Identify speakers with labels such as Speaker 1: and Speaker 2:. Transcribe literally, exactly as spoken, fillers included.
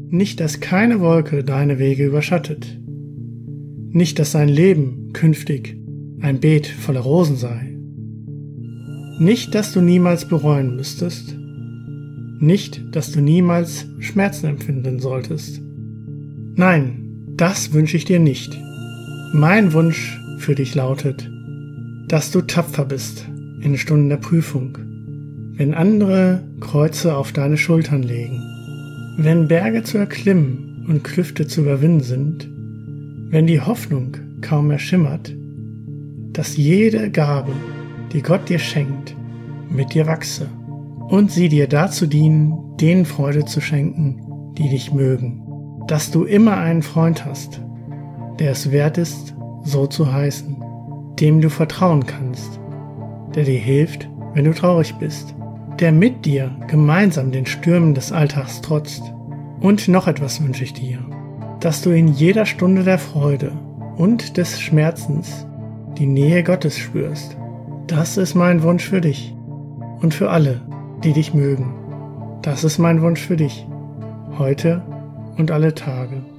Speaker 1: Nicht, dass keine Wolke deine Wege überschattet. Nicht, dass dein Leben künftig ein Beet voller Rosen sei. Nicht, dass du niemals bereuen müsstest. Nicht, dass du niemals Schmerzen empfinden solltest. Nein, das wünsche ich dir nicht. Mein Wunsch für dich lautet, dass du tapfer bist in Stunden der Prüfung, wenn andere Kreuze auf deine Schultern legen, wenn Berge zu erklimmen und Klüfte zu überwinden sind, wenn die Hoffnung kaum mehr schimmert, dass jede Gabe, die Gott dir schenkt, mit dir wachse und sie dir dazu dienen, denen Freude zu schenken, die dich mögen, dass du immer einen Freund hast, der es wert ist, so zu heißen, dem du vertrauen kannst, der dir hilft, wenn du traurig bist, der mit dir gemeinsam den Stürmen des Alltags trotzt. Und noch etwas wünsche ich dir, dass du in jeder Stunde der Freude und des Schmerzens die Nähe Gottes spürst. Das ist mein Wunsch für dich und für alle, die dich mögen. Das ist mein Wunsch für dich, heute und alle Tage.